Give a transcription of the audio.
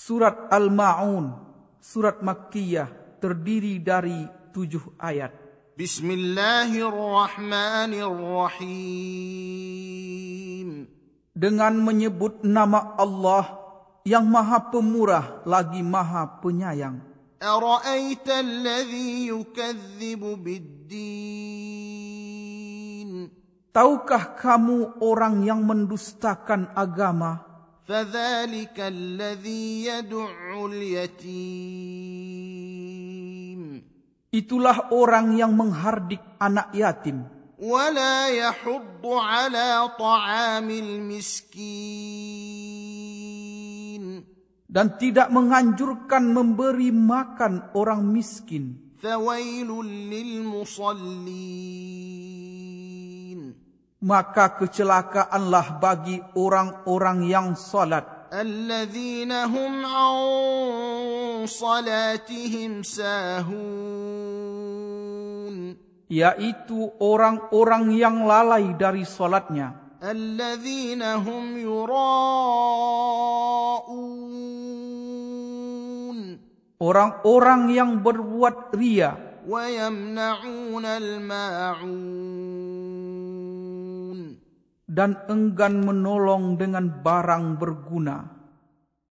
Surat Al-Ma'un, surat Makkiyah, terdiri dari 7 ayat. Bismillahirrahmanirrahim. Dengan menyebut nama Allah yang Maha Pemurah lagi Maha Penyayang. Ara'aita alladhi yukadzibu bid-din. Tahukah kamu orang yang mendustakan agama? فَذَلِكَ الَّذِي يَدُعُّ الْيَتِيمَ. Itulah orang yang menghardik anak yatim. وَلَا يَحُضُّ عَلَى طَعَامِ الْمِسْكِينِ. Dan tidak menganjurkan memberi makan orang miskin. فَوَيْلٌ لِلْمُصَلِّينَ. Maka kecelakaanlah bagi orang-orang yang salat. الَّذِينَ هُمْ عَنْ صَلَاتِهِمْ سَاهُونَ. Yaitu orang-orang yang lalai dari salatnya. الَّذِينَ هُمْ يُرَاءُونَ. Orang-orang yang berbuat ria. وَيَمْنَعُونَ الْمَاعُونَ. Dan enggan menolong dengan barang berguna.